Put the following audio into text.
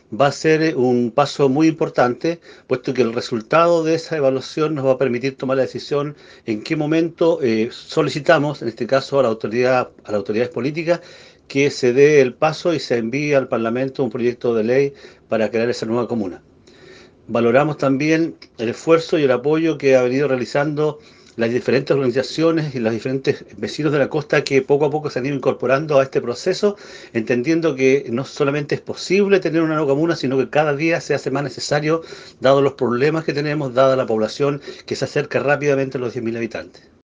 va a ser un paso muy importante, puesto que el resultado de esa evaluación nos va a permitir tomar la decisión en qué momento solicitamos, en este caso a la autoridad, a las autoridades políticas, que se dé el paso y se envíe al Parlamento un proyecto de ley para crear esa nueva comuna. Valoramos también el esfuerzo y el apoyo que ha venido realizando las diferentes organizaciones y los diferentes vecinos de la costa que poco a poco se han ido incorporando a este proceso, entendiendo que no solamente es posible tener una nueva comuna, sino que cada día se hace más necesario, dados los problemas que tenemos, dada la población que se acerca rápidamente a los 10.000 habitantes.